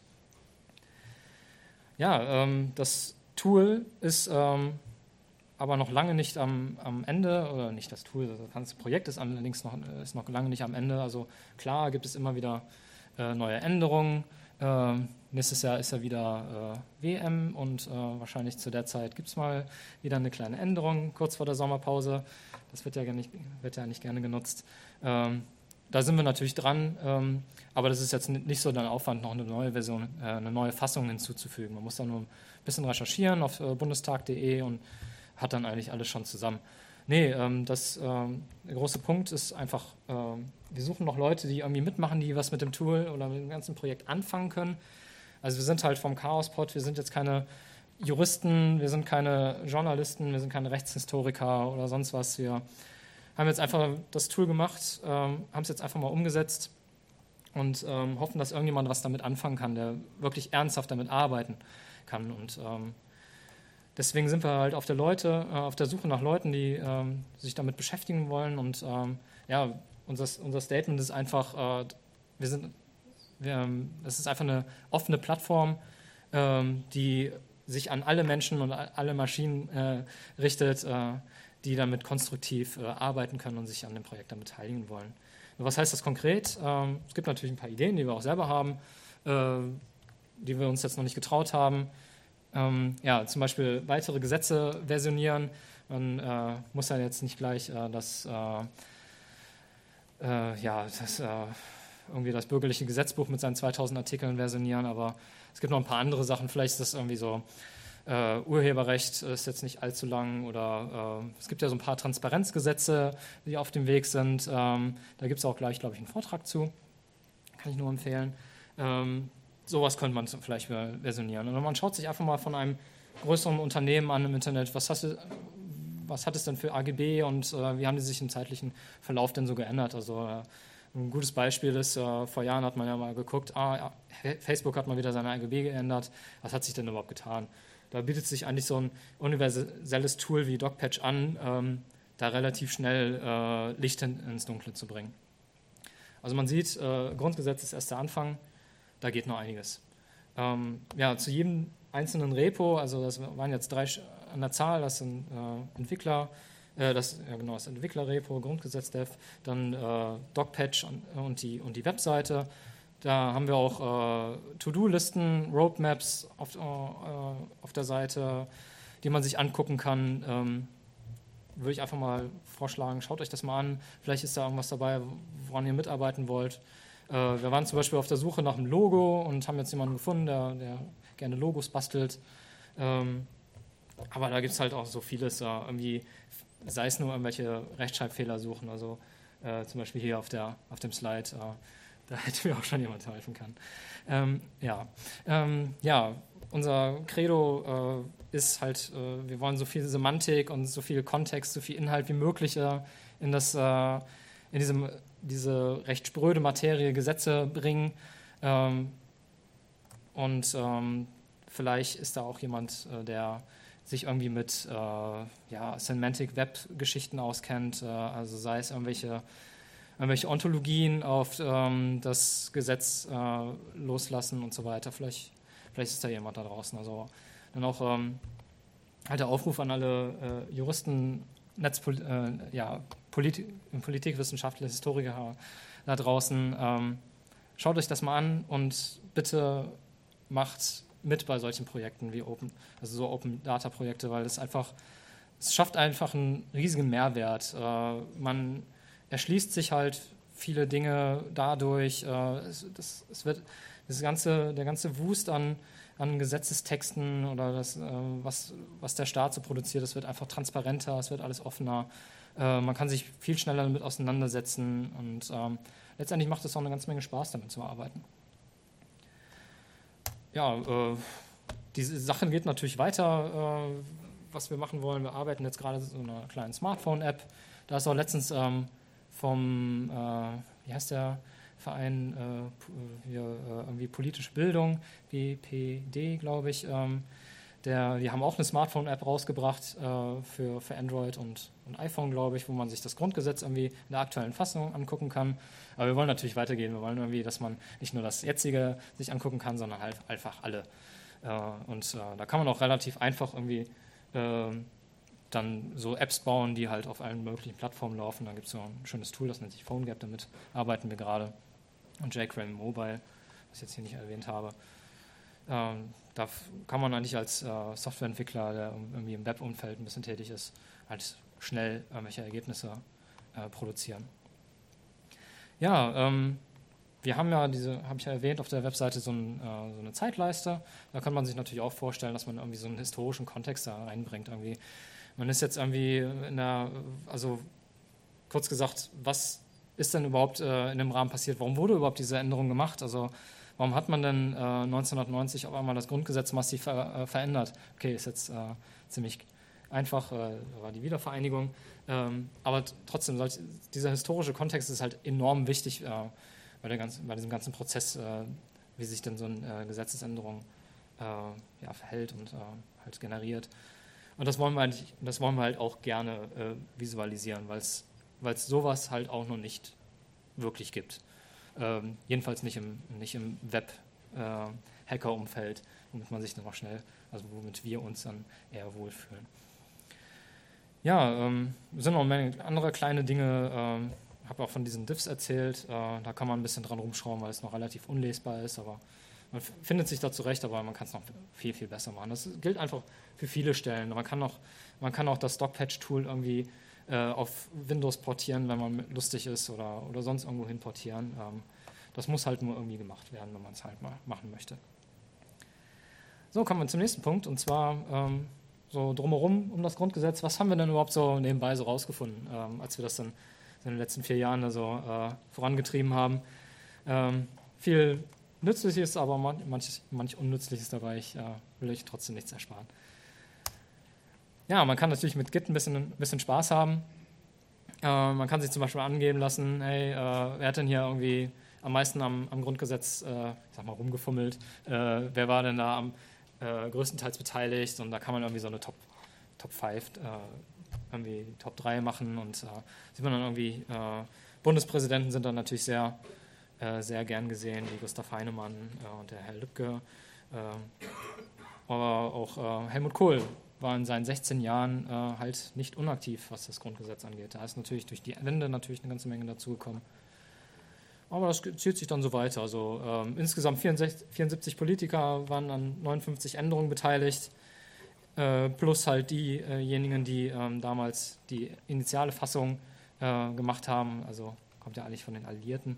S1: Ja, ähm, das Tool ist ähm, aber noch lange nicht am, am Ende, oder nicht das Tool, das ganze Projekt ist allerdings noch, ist noch lange nicht am Ende. Also klar gibt es immer wieder äh, neue Änderungen. Äh, nächstes Jahr ist ja wieder äh, W M und äh, wahrscheinlich zu der Zeit gibt es mal wieder eine kleine Änderung kurz vor der Sommerpause. Das wird ja, nicht, wird ja nicht gerne genutzt. Ähm, da sind wir natürlich dran, ähm, aber das ist jetzt nicht so der Aufwand, noch eine neue Version, äh, eine neue Fassung hinzuzufügen. Man muss dann nur ein bisschen recherchieren auf äh, bundestag punkt de und hat dann eigentlich alles schon zusammen. Nee, ähm, das, ähm, der große Punkt ist einfach, ähm, wir suchen noch Leute, die irgendwie mitmachen, die was mit dem Tool oder mit dem ganzen Projekt anfangen können. Also wir sind halt vom Chaospod, wir sind jetzt keine Juristen, wir sind keine Journalisten, wir sind keine Rechtshistoriker oder sonst was. Wir haben jetzt einfach das Tool gemacht, ähm, haben es jetzt einfach mal umgesetzt und ähm, hoffen, dass irgendjemand was damit anfangen kann, der wirklich ernsthaft damit arbeiten kann. Und ähm, deswegen sind wir halt auf der Leute, äh, auf der Suche nach Leuten, die ähm, sich damit beschäftigen wollen. Und ähm, ja, unser, unser Statement ist einfach, äh, wir sind, wir, das ist einfach eine offene Plattform, ähm, die sich an alle Menschen und alle Maschinen äh, richtet, äh, die damit konstruktiv äh, arbeiten können und sich an dem Projekt damit beteiligen wollen. Was heißt das konkret? Ähm, es gibt natürlich ein paar Ideen, die wir auch selber haben, äh, die wir uns jetzt noch nicht getraut haben. Ähm, ja, zum Beispiel weitere Gesetze versionieren. Man äh, muss ja jetzt nicht gleich äh, das, äh, äh, ja, das, äh, irgendwie das bürgerliche Gesetzbuch mit seinen zweitausend Artikeln versionieren, aber es gibt noch ein paar andere Sachen. Vielleicht ist das irgendwie so, äh, Urheberrecht ist jetzt nicht allzu lang oder äh, es gibt ja so ein paar Transparenzgesetze, die auf dem Weg sind. Ähm, da gibt es auch gleich, glaube ich, einen Vortrag zu. Kann ich nur empfehlen. Ähm, sowas könnte man vielleicht versionieren. Und man schaut sich einfach mal von einem größeren Unternehmen an im Internet, was, hast du, was hat es denn für A G B und äh, wie haben die sich im zeitlichen Verlauf denn so geändert? Also äh, ein gutes Beispiel ist, äh, vor Jahren hat man ja mal geguckt, ah, ja, Facebook hat mal wieder seine A G B geändert, was hat sich denn überhaupt getan? Da bietet sich eigentlich so ein universelles Tool wie DocPatch an, ähm, da relativ schnell äh, Licht in, ins Dunkle zu bringen. Also man sieht, äh, Grundgesetz ist erst der Anfang, da geht noch einiges. Ähm, ja, zu jedem einzelnen Repo, also das waren jetzt drei an der Zahl, das sind äh, Entwickler, äh, das, ja genau, das Entwicklerrepo, Grundgesetz-Dev, dann äh, DocPatch und, und, die, und die Webseite. Da haben wir auch äh, To-Do-Listen, Roadmaps auf, äh, auf der Seite, die man sich angucken kann. Ähm, würde ich einfach mal vorschlagen, schaut euch das mal an. Vielleicht ist da irgendwas dabei, woran ihr mitarbeiten wollt. Äh, wir waren zum Beispiel auf der Suche nach einem Logo und haben jetzt jemanden gefunden, der, der gerne Logos bastelt. Ähm, aber da gibt es halt auch so vieles, äh, irgendwie, sei es nur irgendwelche Rechtschreibfehler suchen. Also äh, zum Beispiel hier auf, der, auf dem Slide. Äh, Da hätte mir auch schon jemand helfen können. Ähm, ja. Ähm, ja, unser Credo äh, ist halt, äh, wir wollen so viel Semantik und so viel Kontext, so viel Inhalt wie möglich äh, in, das, äh, in diesem, diese recht spröde Materie Gesetze bringen. Ähm, und ähm, vielleicht ist da auch jemand, äh, der sich irgendwie mit äh, ja, Semantic-Web-Geschichten auskennt, äh, also sei es irgendwelche irgendwelche Ontologien auf ähm, das Gesetz äh, loslassen und so weiter. Vielleicht, vielleicht ist da jemand da draußen. Also dann auch ähm, halt der Aufruf an alle äh, Juristen, Netzpol- äh, ja, Polit- Politikwissenschaftler, Historiker da draußen. Ähm, schaut euch das mal an und bitte macht mit bei solchen Projekten wie Open, also so Open-Data-Projekte, weil es einfach, es schafft einfach einen riesigen Mehrwert. Äh, man erschließt sich halt viele Dinge dadurch. Äh, es, das, es wird das ganze, der ganze Wust an, an Gesetzestexten oder das, äh, was, was der Staat so produziert, das wird einfach transparenter, es wird alles offener. Äh, man kann sich viel schneller damit auseinandersetzen und ähm, letztendlich macht es auch eine ganze Menge Spaß, damit zu arbeiten. Ja, äh, diese Sache geht natürlich weiter, äh, was wir machen wollen. Wir arbeiten jetzt gerade so einer kleinen Smartphone-App. Da ist auch letztens ähm, vom, äh, wie heißt der Verein, äh, hier, äh, irgendwie politische Bildung, B P D, glaube ich, ähm, der, die haben auch eine Smartphone-App rausgebracht äh, für, für Android und, und iPhone, glaube ich, wo man sich das Grundgesetz irgendwie in der aktuellen Fassung angucken kann. Aber wir wollen natürlich weitergehen. Wir wollen irgendwie, dass man nicht nur das jetzige sich angucken kann, sondern halt einfach alle. Äh, und äh, da kann man auch relativ einfach irgendwie äh, dann so Apps bauen, die halt auf allen möglichen Plattformen laufen. Da gibt es so ein schönes Tool, das nennt sich PhoneGap, damit arbeiten wir gerade. Und jQuery Mobile, was ich jetzt hier nicht erwähnt habe. Ähm, da kann man eigentlich als äh, Softwareentwickler, der irgendwie im Web-Umfeld ein bisschen tätig ist, halt schnell irgendwelche Ergebnisse äh, produzieren. Ja, ähm, wir haben ja diese, habe ich ja erwähnt, auf der Webseite so, ein, äh, so eine Zeitleiste. Da kann man sich natürlich auch vorstellen, dass man irgendwie so einen historischen Kontext da reinbringt. Irgendwie. Man ist jetzt irgendwie in der, also kurz gesagt, was ist denn überhaupt äh, in dem Rahmen passiert? Warum wurde überhaupt diese Änderung gemacht? Also warum hat man denn äh, neunzehnhundertneunzig auf einmal das Grundgesetz massiv ver äh, verändert? Okay, ist jetzt äh, ziemlich einfach, äh, war die Wiedervereinigung. Ähm, aber trotzdem, solch, dieser historische Kontext ist halt enorm wichtig äh, bei, der ganzen, bei diesem ganzen Prozess, äh, wie sich denn so eine äh, Gesetzesänderung äh, ja, verhält und äh, halt generiert. Und das wollen wir, eigentlich, das wollen wir halt auch gerne äh, visualisieren, weil es sowas halt auch noch nicht wirklich gibt. Ähm, jedenfalls nicht im, nicht im Web-Hacker-Umfeld, äh, womit man sich dann auch schnell, also womit wir uns dann eher wohlfühlen. Ja, ähm, sind noch eine Menge andere kleine Dinge. Ähm, ich habe auch von diesen Diffs erzählt. Äh, da kann man ein bisschen dran rumschrauben, weil es noch relativ unlesbar ist, aber man findet sich da zurecht, aber man kann es noch viel, viel besser machen. Das gilt einfach für viele Stellen. Man kann auch, man kann auch das Stock-Patch-Tool irgendwie äh, auf Windows portieren, wenn man lustig ist, oder, oder sonst irgendwo hin portieren. Ähm, das muss halt nur irgendwie gemacht werden, wenn man es halt mal machen möchte. So, kommen wir zum nächsten Punkt, und zwar ähm, so drumherum um das Grundgesetz. Was haben wir denn überhaupt so nebenbei so rausgefunden, ähm, als wir das dann in den letzten vier Jahren also, äh, vorangetrieben haben? Ähm, viel Nützliches, aber manch, manch Unnützliches dabei. Ich äh, will euch trotzdem nichts ersparen. Ja, man kann natürlich mit Git ein bisschen, ein bisschen Spaß haben. Äh, man kann sich zum Beispiel angeben lassen, hey, äh, wer hat denn hier irgendwie am meisten am, am Grundgesetz, äh, ich sag mal, rumgefummelt? Äh, wer war denn da am äh, größtenteils beteiligt? Und da kann man irgendwie so eine Top, Top fünf, äh, irgendwie Top drei machen, und äh, sieht man dann irgendwie, äh, Bundespräsidenten sind dann natürlich sehr sehr gern gesehen, wie Gustav Heinemann äh, und der Herr Lübcke. Äh, aber auch äh, Helmut Kohl war in seinen sechzehn Jahren äh, halt nicht unaktiv, was das Grundgesetz angeht. Da ist natürlich durch die Wende natürlich eine ganze Menge dazugekommen. Aber das zieht sich dann so weiter. Also ähm, insgesamt vierundsechzig, vierundsiebzig Politiker waren an neunundfünfzig Änderungen beteiligt, äh, plus halt diejenigen, die ähm, damals die initiale Fassung äh, gemacht haben. Also kommt ja eigentlich von den Alliierten.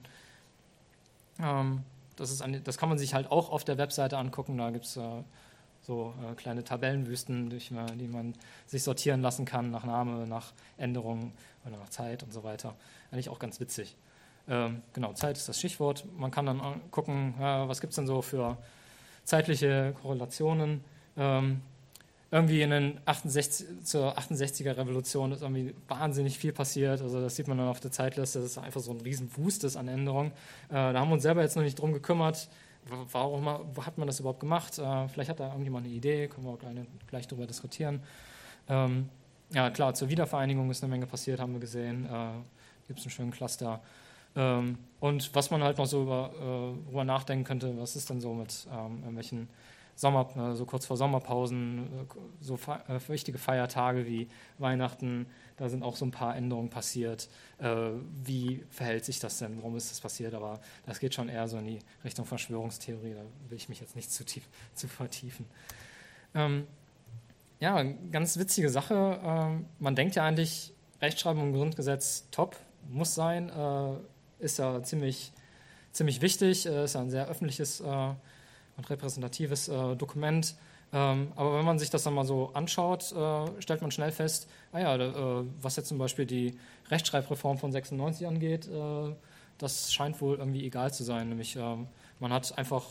S1: Das, ist eine, das kann man sich halt auch auf der Webseite angucken. Da gibt es äh, so äh, kleine Tabellenwüsten, durch die man sich sortieren lassen kann nach Name, nach Änderung oder nach Zeit und so weiter. Eigentlich auch ganz witzig. Ähm, genau, Zeit ist das Stichwort. Man kann dann gucken, äh, was gibt es denn so für zeitliche Korrelationen. Ähm, irgendwie in den achtundsechzig, zur achtundsechziger Revolution ist irgendwie wahnsinnig viel passiert. Also das sieht man dann auf der Zeitliste, das ist einfach so ein riesen Wust ist an Änderungen. Äh, da haben wir uns selber jetzt noch nicht drum gekümmert. Warum hat man das überhaupt gemacht? Äh, vielleicht hat da irgendjemand eine Idee, können wir auch gleich, gleich darüber diskutieren. Ähm, ja klar, zur Wiedervereinigung ist eine Menge passiert, haben wir gesehen. Äh, gibt es einen schönen Cluster. Ähm, und was man halt noch so über, äh, über nachdenken könnte, was ist denn so mit ähm, irgendwelchen Sommer, so kurz vor Sommerpausen, so äh, wichtige Feiertage wie Weihnachten, da sind auch so ein paar Änderungen passiert. Äh, wie verhält sich das denn? Warum ist das passiert? Aber das geht schon eher so in die Richtung Verschwörungstheorie, da will ich mich jetzt nicht zu tief zu vertiefen. Ähm, ja, ganz witzige Sache. Ähm, man denkt ja eigentlich, Rechtschreibung im Grundgesetz top, muss sein, äh, ist ja ziemlich, ziemlich wichtig, äh, ist ja ein sehr öffentliches äh, und repräsentatives äh, Dokument. Ähm, aber wenn man sich das dann mal so anschaut, äh, stellt man schnell fest, ah ja, äh, was jetzt zum Beispiel die Rechtschreibreform von sechsundneunzig angeht, äh, das scheint wohl irgendwie egal zu sein. Nämlich äh, man hat einfach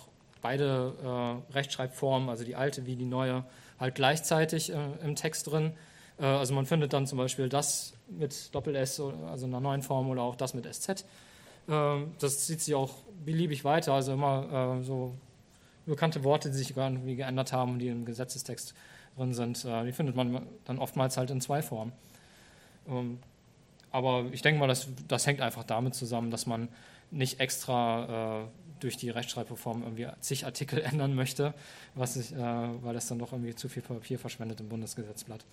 S1: beide äh, Rechtschreibformen, also die alte wie die neue, halt gleichzeitig äh, im Text drin. Äh, also man findet dann zum Beispiel das mit Doppel-S, also in einer neuen Form, oder auch das mit S Z. Äh, das zieht sich auch beliebig weiter, also immer äh, so bekannte Worte, die sich irgendwie geändert haben, die im Gesetzestext drin sind, äh, die findet man dann oftmals halt in zwei Formen. Ähm, aber ich denke mal, das, das hängt einfach damit zusammen, dass man nicht extra äh, durch die Rechtschreibreform irgendwie zig Artikel ändern möchte, was ich, äh, weil das dann doch irgendwie zu viel Papier verschwendet im Bundesgesetzblatt.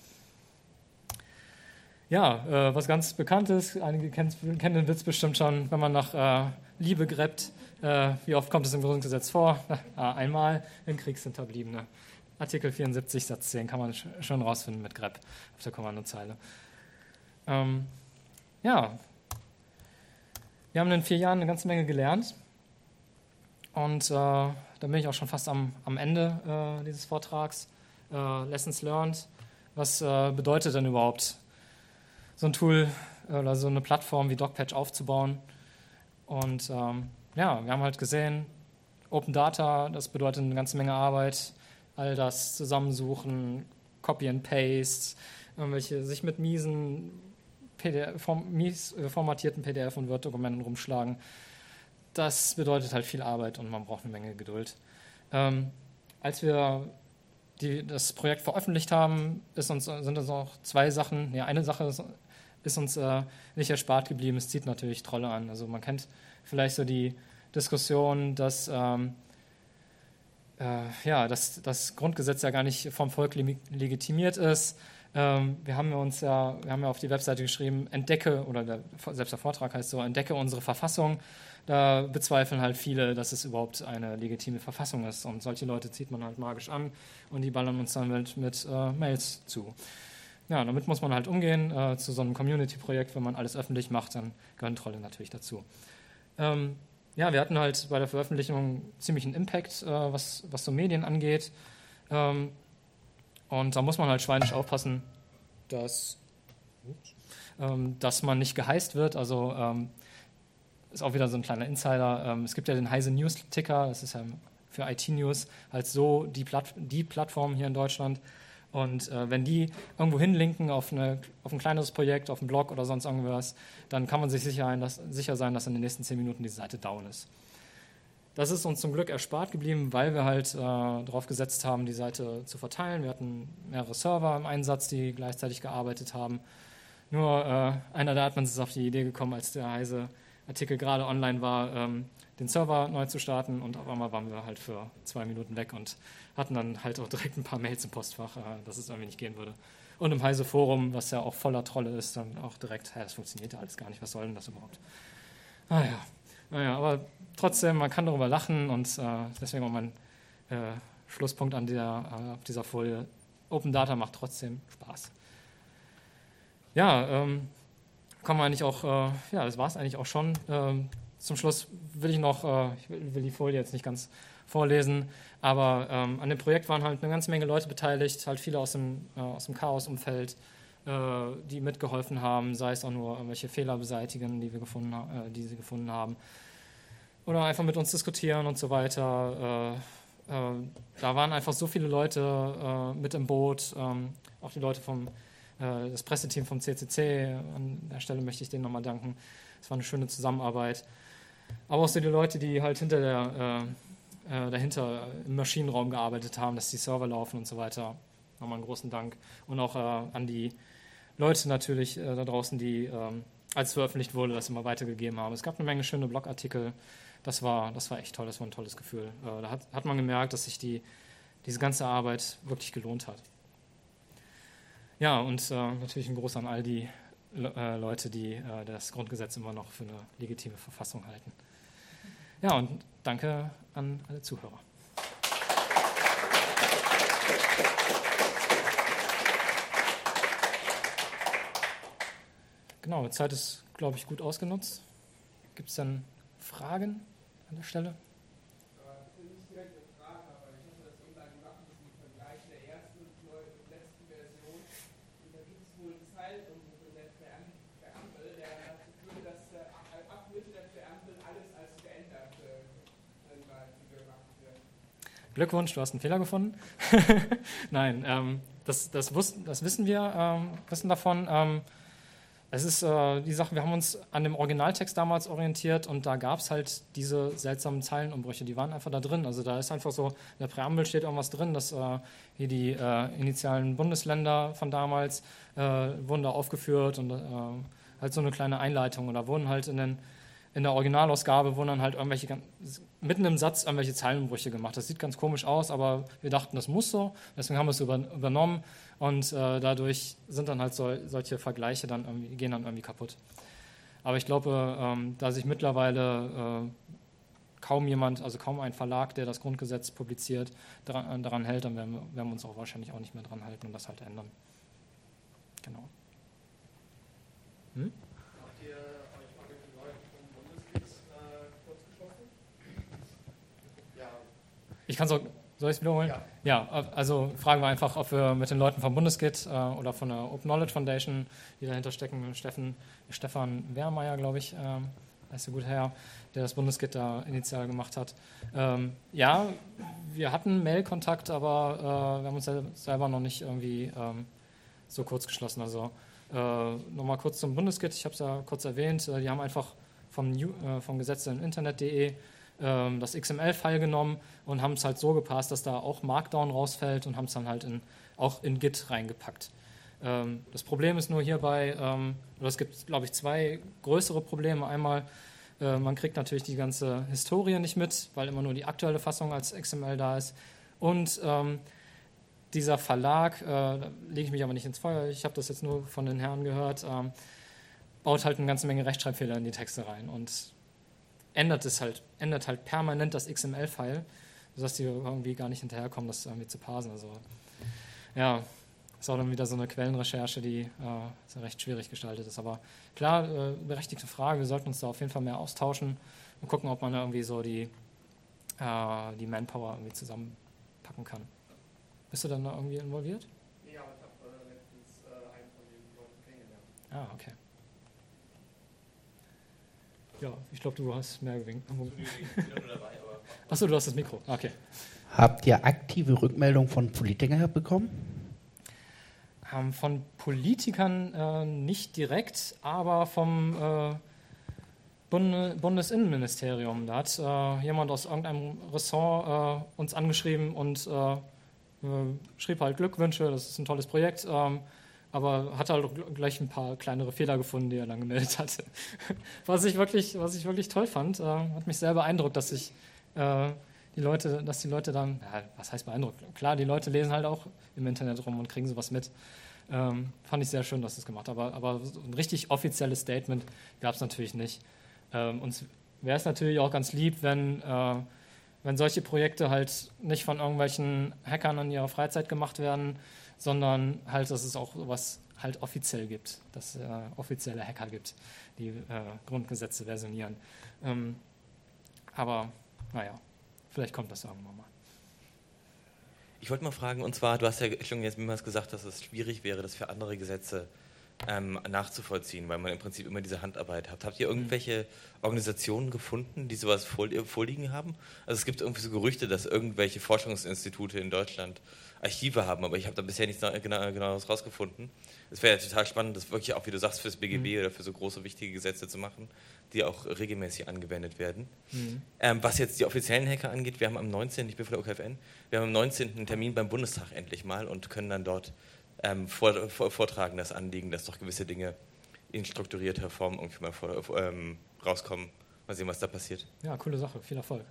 S1: Ja, äh, was ganz bekannt ist, einige kennen, kennen den Witz bestimmt schon, wenn man nach äh, Liebe gräbt, äh, wie oft kommt es im Grundgesetz vor? Na, einmal in Kriegshinterbliebene. Artikel vierundsiebzig Satz zehn kann man sch schon rausfinden mit grep auf der Kommandozeile. Ähm, ja, wir haben in vier Jahren eine ganze Menge gelernt und äh, da bin ich auch schon fast am, am Ende äh, dieses Vortrags. Äh, Lessons learned. Was äh, bedeutet denn überhaupt, so ein Tool oder so eine Plattform wie DocPatch aufzubauen? Und ähm, ja, wir haben halt gesehen, Open Data, das bedeutet eine ganze Menge Arbeit, all das Zusammensuchen, Copy and Paste, irgendwelche sich mit miesen P D F, form, mies äh, formatierten P D F- und Word-Dokumenten rumschlagen. Das bedeutet halt viel Arbeit und man braucht eine Menge Geduld. Ähm, als wir die, das Projekt veröffentlicht haben, ist uns, sind uns auch zwei Sachen, ja, eine Sache ist, ist uns äh, nicht erspart geblieben, es zieht natürlich Trolle an. Also man kennt vielleicht so die Diskussion, dass ähm, äh, ja, dass das Grundgesetz ja gar nicht vom Volk legitimiert ist. Ähm, wir haben ja uns ja, wir haben ja auf die Webseite geschrieben, entdecke, oder der, selbst der Vortrag heißt so, entdecke unsere Verfassung. Da bezweifeln halt viele, dass es überhaupt eine legitime Verfassung ist. Und solche Leute zieht man halt magisch an und die ballern uns dann mit, mit äh, Mails zu. Ja, damit muss man halt umgehen. Äh, zu so einem Community-Projekt, wenn man alles öffentlich macht, dann gehören Trolle natürlich dazu. Ähm, ja, wir hatten halt bei der Veröffentlichung ziemlich einen Impact, äh, was, was so Medien angeht. Ähm, und da muss man halt schweinisch aufpassen, dass, ähm, dass man nicht geheißt wird. Also ähm, ist auch wieder so ein kleiner Insider. Ähm, es gibt ja den Heise News-Ticker, das ist ja für I T-News halt so die, Platt, die Plattform hier in Deutschland. Und äh, wenn die irgendwo hinlinken auf, eine, auf ein kleineres Projekt, auf einen Blog oder sonst irgendwas, dann kann man sich sicher, ein, dass, sicher sein, dass in den nächsten zehn Minuten die Seite down ist. Das ist uns zum Glück erspart geblieben, weil wir halt äh, darauf gesetzt haben, die Seite zu verteilen. Wir hatten mehrere Server im Einsatz, die gleichzeitig gearbeitet haben. Nur äh, einer da hat man sich auf die Idee gekommen, als der Heise-Artikel gerade online war, ähm, den Server neu zu starten, und auf einmal waren wir halt für zwei Minuten weg und hatten dann halt auch direkt ein paar Mails im Postfach, äh, dass es irgendwie nicht gehen würde. Und im Heise-Forum, was ja auch voller Trolle ist, dann auch direkt, hey, das funktioniert ja alles gar nicht, was soll denn das überhaupt? Ah ja, naja, aber trotzdem, man kann darüber lachen, und äh, deswegen auch mein äh, Schlusspunkt an der, äh, auf dieser Folie. Open Data macht trotzdem Spaß. Ja, ähm, kommen wir eigentlich auch, äh, ja, das war es eigentlich auch schon. Ähm, zum Schluss will ich noch, äh, ich will, will die Folie jetzt nicht ganz vorlesen, aber ähm, an dem Projekt waren halt eine ganze Menge Leute beteiligt, halt viele aus dem, äh, aus dem Chaos-Umfeld, äh, die mitgeholfen haben, sei es auch nur irgendwelche Fehler beseitigen, die wir gefunden, äh, die sie gefunden haben, oder einfach mit uns diskutieren und so weiter. Äh, äh, da waren einfach so viele Leute äh, mit im Boot, ähm, auch die Leute vom äh, das Presseteam vom C C C, an der Stelle möchte ich denen nochmal danken. Es war eine schöne Zusammenarbeit. Aber auch so die Leute, die halt hinter der, äh, äh, dahinter im Maschinenraum gearbeitet haben, dass die Server laufen und so weiter. Nochmal einen großen Dank. Und auch äh, an die Leute natürlich äh, da draußen, die, ähm, als es veröffentlicht wurde, das immer weitergegeben haben. Es gab eine Menge schöne Blogartikel. Das war, das war echt toll, das war ein tolles Gefühl. Äh, da hat, hat man gemerkt, dass sich die, diese ganze Arbeit wirklich gelohnt hat. Ja, und äh, natürlich ein Gruß an all die äh, Leute, die äh, das Grundgesetz immer noch für eine legitime Verfassung halten. Ja, und danke an alle Zuhörer. Genau, die Zeit ist, glaube ich, gut ausgenutzt. Gibt es denn Fragen an der Stelle? Glückwunsch, du hast einen Fehler gefunden. Nein, ähm, das, das, wussten, das wissen wir, ähm, wissen davon. Ähm, es ist äh, die Sache, wir haben uns an dem Originaltext damals orientiert und da gab es halt diese seltsamen Zeilenumbrüche, die waren einfach da drin. Also da ist einfach so, in der Präambel steht irgendwas drin, dass äh, hier die äh, initialen Bundesländer von damals äh, wurden da aufgeführt und äh, halt so eine kleine Einleitung. Und da wurden halt in, den, in der Originalausgabe wurden dann halt irgendwelche, mitten im Satz irgendwelche Zeilenumbrüche gemacht. Das sieht ganz komisch aus, aber wir dachten, das muss so, deswegen haben wir es über, übernommen. Und äh, dadurch sind dann halt so, solche Vergleiche dann irgendwie, gehen dann irgendwie kaputt. Aber ich glaube, ähm, da sich mittlerweile äh, kaum jemand, also kaum ein Verlag, der das Grundgesetz publiziert, daran, daran hält, dann werden wir, werden wir uns auch wahrscheinlich auch nicht mehr dran halten und das halt ändern. Genau. Hm?
S2: Habt ihr euch mal mit den Leuten vom Bundeskriegs äh, kurz geschlossen? Ja.
S1: Ich kann es auch. Soll ich es wiederholen?
S2: Ja.
S1: Ja, also fragen wir einfach, ob wir mit den Leuten vom Bundesgit äh, oder von der Open Knowledge Foundation, die dahinter stecken, Steffen, Stefan Wehrmeier, glaube ich, ähm, heißt der gute Herr, der das Bundesgit da initial gemacht hat. Ähm, ja, wir hatten Mail-Kontakt, aber äh, wir haben uns sel- selber noch nicht irgendwie ähm, so kurz geschlossen. Also äh, nochmal kurz zum Bundesgit, ich habe es ja kurz erwähnt, äh, die haben einfach vom, äh, vom Gesetze im Internet punkt de das X M L-File genommen und haben es halt so gepasst, dass da auch Markdown rausfällt und haben es dann halt in, auch in Git reingepackt. Ähm, das Problem ist nur hierbei, ähm, oder es gibt, glaube ich, zwei größere Probleme. Einmal, äh, man kriegt natürlich die ganze Historie nicht mit, weil immer nur die aktuelle Fassung als X M L da ist. Und ähm, dieser Verlag, äh, da lege ich mich aber nicht ins Feuer, ich habe das jetzt nur von den Herren gehört, ähm, baut halt eine ganze Menge Rechtschreibfehler in die Texte rein und ändert es halt, ändert halt permanent das X M L-File, sodass die irgendwie gar nicht hinterherkommen, das irgendwie zu parsen. Also ja, ist auch dann wieder so eine Quellenrecherche, die äh, recht schwierig gestaltet ist. Aber klar, äh, berechtigte Frage, wir sollten uns da auf jeden Fall mehr austauschen und gucken, ob man da irgendwie so die, äh, die Manpower irgendwie zusammenpacken kann. Bist du dann da irgendwie involviert?
S2: Nee, aber ich habe äh, letztens äh, einen von den Leuten kennengelernt.
S1: Ah, okay. Ja, ich glaube, du hast mehr gewinkt. Achso, du hast das Mikro. Okay.
S3: Habt ihr aktive Rückmeldungen von Politikern bekommen?
S1: Ähm, von Politikern äh, nicht direkt, aber vom äh, Bunde, Bundesinnenministerium. Da hat äh, jemand aus irgendeinem Ressort äh, uns angeschrieben und äh, äh, schrieb halt Glückwünsche, das ist ein tolles Projekt. Ähm, aber hat halt gleich ein paar kleinere Fehler gefunden, die er dann gemeldet hatte. Was ich wirklich, was ich wirklich toll fand, äh, hat mich sehr beeindruckt, dass ich äh, die Leute, dass die Leute dann, ja, was heißt beeindruckt? Klar, die Leute lesen halt auch im Internet rum und kriegen sowas mit. Ähm, fand ich sehr schön, dass sie es gemacht haben. Aber, aber so ein richtig offizielles Statement gab es natürlich nicht. Ähm, uns wäre es natürlich auch ganz lieb, wenn, äh, wenn solche Projekte halt nicht von irgendwelchen Hackern in ihrer Freizeit gemacht werden, sondern halt, dass es auch was halt offiziell gibt, dass es äh, offizielle Hacker gibt, die äh, Grundgesetze versionieren. Ähm, aber naja, vielleicht kommt das irgendwann mal.
S4: Ich wollte mal fragen, und zwar, du hast ja schon jetzt mehrmals gesagt, dass es schwierig wäre, das für andere Gesetze ähm, nachzuvollziehen, weil man im Prinzip immer diese Handarbeit hat. Habt ihr irgendwelche Organisationen gefunden, die sowas vorliegen haben? Also es gibt irgendwie so Gerüchte, dass irgendwelche Forschungsinstitute in Deutschland Archive haben, aber ich habe da bisher nichts genau, genaueres rausgefunden. Es wäre ja total spannend, das wirklich auch, wie du sagst, fürs B G B mhm. oder für so große, wichtige Gesetze zu machen, die auch regelmäßig angewendet werden. Mhm. Ähm, was jetzt die offiziellen Hacker angeht, wir haben am neunzehnten, ich bin von der O K F N, wir haben am neunzehnten einen Termin beim Bundestag endlich mal und können dann dort ähm, vor, vor, vortragen, das Anliegen, dass doch gewisse Dinge in strukturierter Form irgendwie mal vor, ähm, rauskommen. Mal sehen, was da passiert.
S1: Ja, coole Sache, viel Erfolg.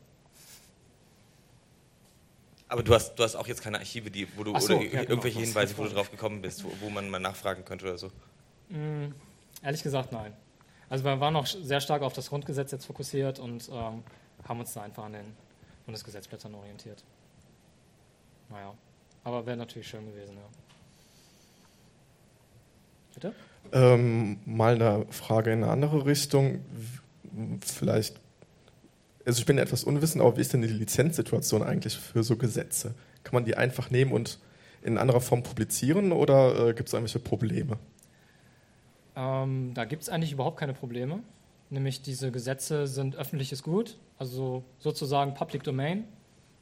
S4: Aber du hast, du hast auch jetzt keine Archive, die, wo du
S1: so,
S4: oder
S1: ja, genau,
S4: irgendwelche Hinweise, wo du drauf gekommen bist, wo, wo man mal nachfragen könnte oder so?
S1: Mm, ehrlich gesagt, nein. Also wir waren noch sehr stark auf das Grundgesetz jetzt fokussiert und ähm, haben uns da einfach an den Bundesgesetzblättern orientiert. Naja, aber wäre natürlich schön gewesen, ja. Bitte?
S5: Ähm, mal eine Frage in eine andere Richtung. Vielleicht, also ich bin etwas unwissend, aber wie ist denn die Lizenzsituation eigentlich für so Gesetze? Kann man die einfach nehmen und in anderer Form publizieren oder äh, gibt es irgendwelche Probleme?
S1: Ähm, da gibt es eigentlich überhaupt keine Probleme. Nämlich diese Gesetze sind öffentliches Gut, also sozusagen Public Domain.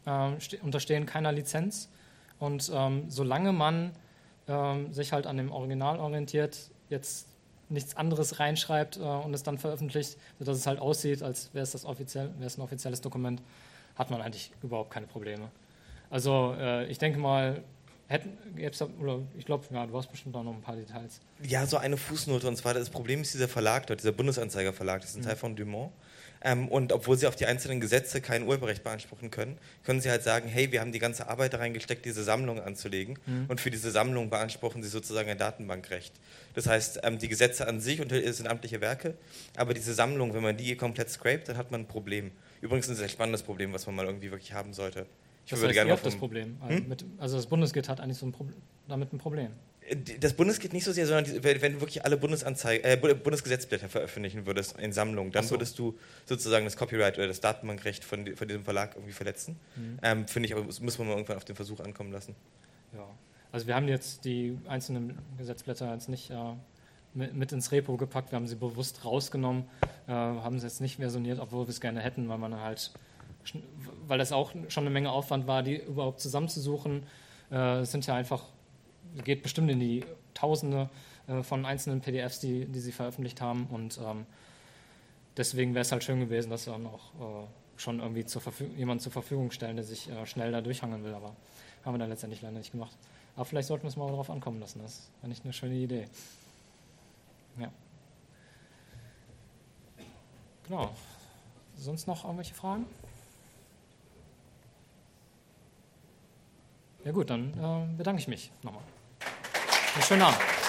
S1: äh, ste- unterstehen keiner Lizenz. Und ähm, solange man ähm, sich halt an dem Original orientiert, jetzt nichts anderes reinschreibt äh, und es dann veröffentlicht, sodass es halt aussieht, als wäre es das offiziell, wäre es ein offizielles Dokument, hat man eigentlich überhaupt keine Probleme. Also äh, ich denke mal, hätten, oder ich glaube, ja, du hast bestimmt auch noch ein paar Details.
S4: Ja, so eine Fußnote, und zwar das Problem ist dieser Verlag dort, dieser Bundesanzeiger Verlag, das ist ein Teil von Dumont. Ähm, und obwohl sie auf die einzelnen Gesetze kein Urheberrecht beanspruchen können, können sie halt sagen, hey, wir haben die ganze Arbeit da reingesteckt, diese Sammlung anzulegen, mhm. und für diese Sammlung beanspruchen sie sozusagen ein Datenbankrecht. Das heißt, ähm, die Gesetze an sich sind amtliche Werke, aber diese Sammlung, wenn man die komplett scrapt, dann hat man ein Problem. Übrigens ein sehr spannendes Problem, was man mal irgendwie wirklich haben sollte. Ich
S1: das
S4: würde
S1: heißt,
S4: gerne
S1: ihr habt
S4: vom,
S1: das Problem.
S4: Hm?
S1: Mit, also das Bundesgericht hat eigentlich so ein Problem, damit ein Problem.
S4: Das Bundesgericht nicht so sehr, sondern die, wenn du wirklich alle Bundesanzeige, äh, Bundesgesetzblätter veröffentlichen würdest in Sammlungen, dann so. würdest du sozusagen das Copyright oder das Datenbankrecht von, von diesem Verlag irgendwie verletzen. Mhm. Ähm, Finde ich, aber müssen wir mal irgendwann auf den Versuch ankommen lassen.
S1: Ja, also wir haben jetzt die einzelnen Gesetzblätter jetzt nicht äh, mit, mit ins Repo gepackt, wir haben sie bewusst rausgenommen, äh, haben sie jetzt nicht versioniert, obwohl wir es gerne hätten, weil man halt, weil das auch schon eine Menge Aufwand war, die überhaupt zusammenzusuchen. Äh, es sind ja einfach geht bestimmt in die Tausende äh, von einzelnen P D Fs, die, die sie veröffentlicht haben, und ähm, deswegen wäre es halt schön gewesen, dass wir dann auch äh, schon irgendwie zur jemanden zur Verfügung stellen, der sich äh, schnell da durchhangeln will, aber haben wir dann letztendlich leider nicht gemacht. Aber vielleicht sollten wir es mal darauf ankommen lassen, das wäre nicht eine schöne Idee. Ja. Genau. Sonst noch irgendwelche Fragen? Ja gut, dann äh, bedanke ich mich nochmal. Einen schönen Abend.